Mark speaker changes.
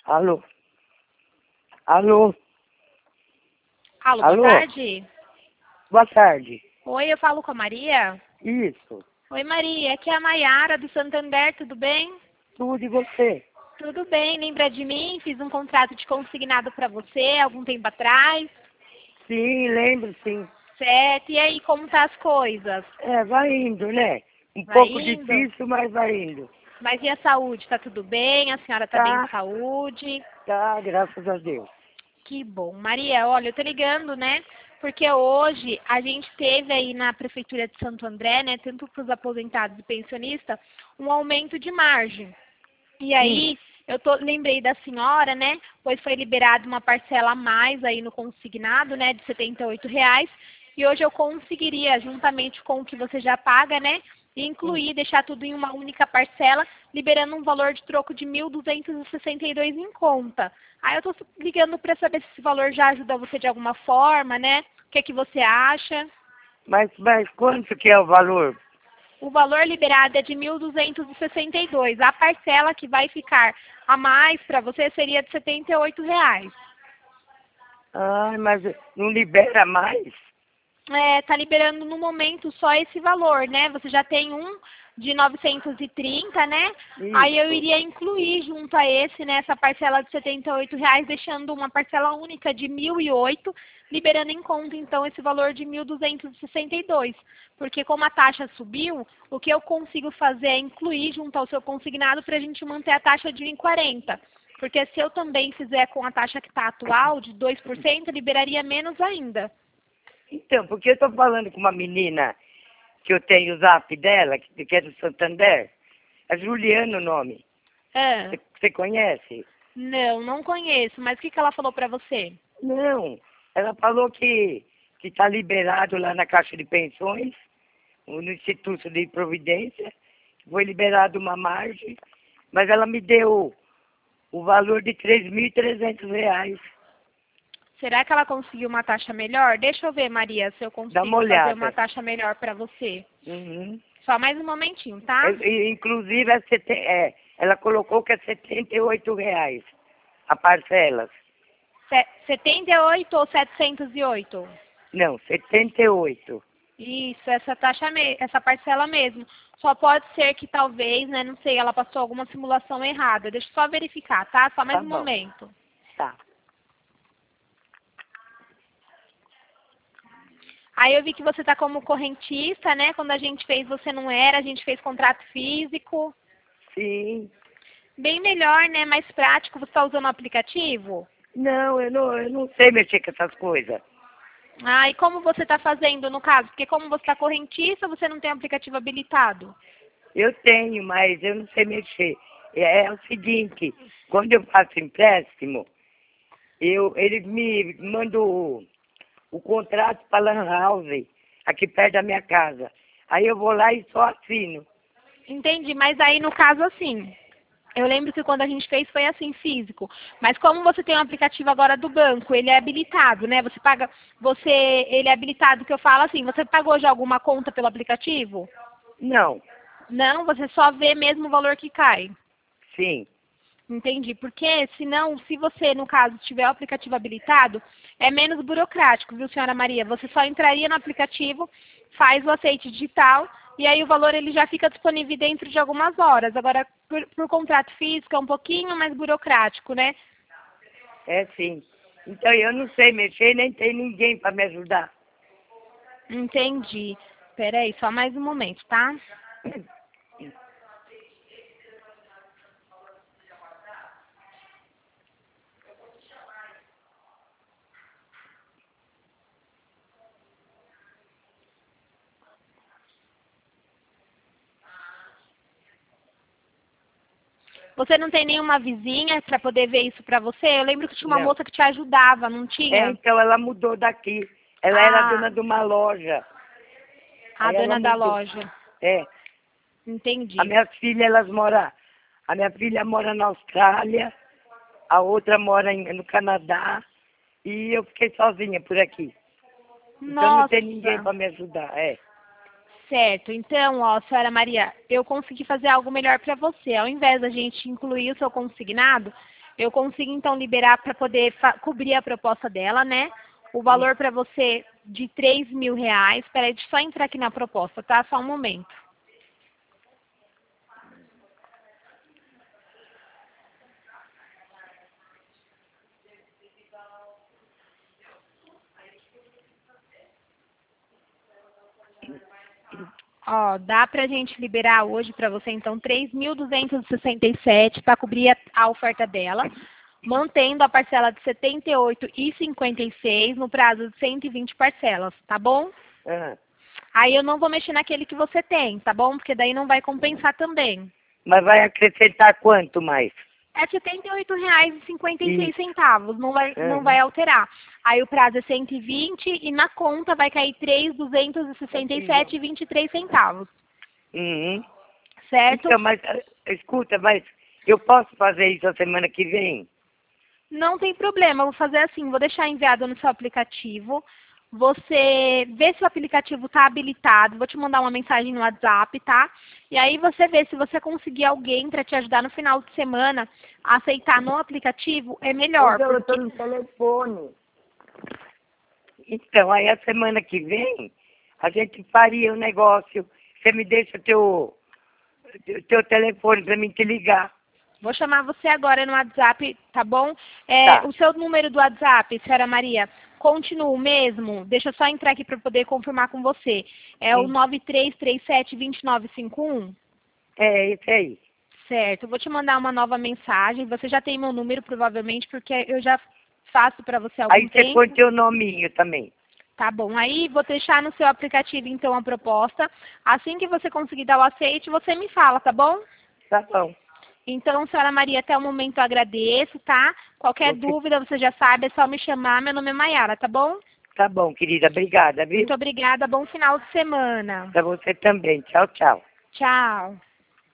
Speaker 1: Alô? Alô?
Speaker 2: Alô,
Speaker 1: Alô?
Speaker 2: boa tarde.
Speaker 1: Boa tarde.
Speaker 2: Oi, eu falo com a Maria.
Speaker 1: Isso.
Speaker 2: Oi, Maria, aqui é a Maiara do Santander, tudo bem?
Speaker 1: Tudo e você?
Speaker 2: Tudo bem, lembra de mim? Fiz um contrato de consignado para você algum tempo atrás.
Speaker 1: Sim, lembro sim.
Speaker 2: Certo, e aí, como tá as coisas?
Speaker 1: É, vai indo, né? Um
Speaker 2: Vai
Speaker 1: pouco
Speaker 2: indo?
Speaker 1: difícil, mas vai indo.
Speaker 2: Mas e a saúde? Tá tudo bem? A senhora tá bem de
Speaker 1: Tá,
Speaker 2: saúde?
Speaker 1: tá, graças a Deus.
Speaker 2: Que bom. Maria, olha, eu tô ligando, né? Porque hoje a gente teve aí na Prefeitura de Santo André, né, tanto para os aposentados e pensionistas, um aumento de margem. E
Speaker 1: Sim,
Speaker 2: aí, lembrei da senhora, né? Pois foi liberada uma parcela a mais aí no consignado, né? De R$ 78. E hoje eu conseguiria, juntamente com o que você já paga, né?
Speaker 1: sim.
Speaker 2: Incluir, deixar tudo em uma única parcela, liberando um valor de troco de 1.262 em conta. Aí eu tô ligando para saber se esse valor já ajuda você de alguma forma, né? O que é que você acha?
Speaker 1: Mas quanto que é o valor?
Speaker 2: O valor liberado é de 1.262. A parcela que vai ficar a mais para você seria de R$ 78.
Speaker 1: Ah, mas não libera mais?
Speaker 2: Tá liberando no momento só esse valor, né? Você já tem um de 930, né? Aí eu
Speaker 1: Isso.
Speaker 2: iria incluir junto a esse, né, essa parcela de R$ 78, deixando uma parcela única de 1.008, liberando em conta, então, esse valor de 1.262. Porque como a taxa subiu, o que eu consigo fazer é incluir junto ao seu consignado para a gente manter a taxa de 1,40. Porque se eu também fizer com a taxa que está atual, de 2%, liberaria menos ainda.
Speaker 1: Então, porque eu estou falando com uma menina que eu tenho o zap dela, que é do Santander. É Juliana o nome.
Speaker 2: Ah.
Speaker 1: Você conhece?
Speaker 2: Não, não conheço, mas o que ela falou pra você?
Speaker 1: Não. Ela falou que está liberado lá na Caixa de Pensões, no Instituto de Providência. Foi liberado uma margem, mas ela me deu o valor de R$ 3.300.
Speaker 2: Será que ela conseguiu uma taxa melhor? Deixa eu ver, Maria, se eu
Speaker 1: Dá uma
Speaker 2: consigo fazer uma
Speaker 1: olhada.
Speaker 2: taxa melhor pra você.
Speaker 1: Uhum.
Speaker 2: Só mais um momentinho, tá?
Speaker 1: Inclusive, ela colocou que é R$ 78 a parcelas.
Speaker 2: 78 ou 708?
Speaker 1: Não, 78.
Speaker 2: Isso, essa parcela mesmo. Só pode ser que talvez, né, não sei, ela passou alguma simulação errada. Deixa eu só verificar, tá? Só mais
Speaker 1: Tá
Speaker 2: um
Speaker 1: bom.
Speaker 2: momento.
Speaker 1: Tá.
Speaker 2: Aí eu vi que você tá como correntista, né? Quando a gente fez, você não era, a gente fez contrato físico.
Speaker 1: Sim.
Speaker 2: Bem melhor, né? Mais prático. Você está usando o aplicativo?
Speaker 1: Não, eu não sei mexer com essas coisas.
Speaker 2: Ah, e como você está fazendo no caso? Porque como você está correntista, você não tem o aplicativo habilitado.
Speaker 1: Eu tenho, mas eu não sei mexer. É o seguinte, quando eu faço empréstimo, eles me mandam o contrato para Lan House, aqui perto da minha casa. Aí eu vou lá e só assino.
Speaker 2: Entendi, mas aí no caso assim, eu lembro que quando a gente fez foi assim, físico. Mas como você tem um aplicativo agora do banco, ele é habilitado, né? Ele é habilitado, que eu falo assim, você pagou já alguma conta pelo aplicativo?
Speaker 1: Não,
Speaker 2: Não, você só vê mesmo o valor que cai.
Speaker 1: sim.
Speaker 2: Entendi. Porque, senão, se você, no caso, tiver o aplicativo habilitado, é menos burocrático, viu, senhora Maria? Você só entraria no aplicativo, faz o aceite digital, e aí o valor ele já fica disponível dentro de algumas horas. Agora, por contrato físico, é um pouquinho mais burocrático, né?
Speaker 1: É sim. Então eu não sei mexer, nem tem ninguém para me ajudar.
Speaker 2: Entendi. Peraí, só mais um momento, tá? Você não tem nenhuma vizinha para poder ver isso para você? Eu lembro que tinha uma
Speaker 1: Não.
Speaker 2: moça que te ajudava, não
Speaker 1: É,
Speaker 2: tinha?
Speaker 1: então ela mudou daqui. Ela era
Speaker 2: Ah,
Speaker 1: dona de uma loja.
Speaker 2: a
Speaker 1: Aí ela
Speaker 2: dona da
Speaker 1: mudou.
Speaker 2: loja.
Speaker 1: É. A
Speaker 2: Entendi.
Speaker 1: minha filha, a minha filha mora na Austrália, a outra mora no Canadá, e eu fiquei sozinha por aqui. Então não tem ninguém
Speaker 2: Nossa,
Speaker 1: para me ajudar. É.
Speaker 2: certo. Então, ó, senhora Maria, eu consegui fazer algo melhor para você. Ao invés da gente incluir o seu consignado, Eu consigo, então, liberar para poder cobrir a proposta dela, né? O valor para você de R$ 3.000. Espera aí, deixa eu só entrar aqui na proposta, tá? Só um momento. Ó, dá pra gente liberar hoje para você, então, 3.267 para cobrir a oferta dela, mantendo a parcela de R$ 78,56 no prazo de 120 parcelas, tá bom? Aí eu não vou mexer naquele que você tem, tá bom? Porque daí não vai compensar também.
Speaker 1: Mas vai acrescentar quanto mais?
Speaker 2: É R$ 78,56, não vai alterar. Aí o prazo é 120 e na conta vai cair R$ 3.267,23.
Speaker 1: Uhum.
Speaker 2: Certo?
Speaker 1: Então, mas, escuta, mas eu posso fazer isso a semana que vem?
Speaker 2: Não tem problema, eu vou fazer assim, vou deixar enviado no seu aplicativo. Você vê se o aplicativo está habilitado, vou te mandar uma mensagem no WhatsApp, tá? E aí você vê se você conseguir alguém para te ajudar no final de semana a aceitar no aplicativo, é melhor.
Speaker 1: Eu estou no telefone. Então, aí a semana que vem, a gente faria o negócio. Você me deixa teu telefone para mim te ligar.
Speaker 2: Vou chamar você agora no WhatsApp, tá bom?
Speaker 1: Tá.
Speaker 2: O seu número do WhatsApp, senhora Maria, continua o mesmo? Deixa eu só entrar aqui para poder confirmar com você. É o 9337-2951?
Speaker 1: É, esse aí.
Speaker 2: Certo. Eu vou te mandar uma nova mensagem. Você já tem meu número, provavelmente, porque eu já faço para você há algum
Speaker 1: Aí você
Speaker 2: tempo.
Speaker 1: põe teu nominho também.
Speaker 2: Tá bom. Aí vou deixar no seu aplicativo, então, a proposta. Assim que você conseguir dar o aceite, você me fala, tá bom?
Speaker 1: Tá bom.
Speaker 2: Então, senhora Maria, até o momento eu agradeço, tá? Qualquer dúvida, você já sabe, é só me chamar. Meu nome é Maiara, tá bom?
Speaker 1: Tá bom, querida. Obrigada, viu?
Speaker 2: Muito obrigada. Bom final de semana.
Speaker 1: Pra você também. Tchau, tchau.
Speaker 2: Tchau.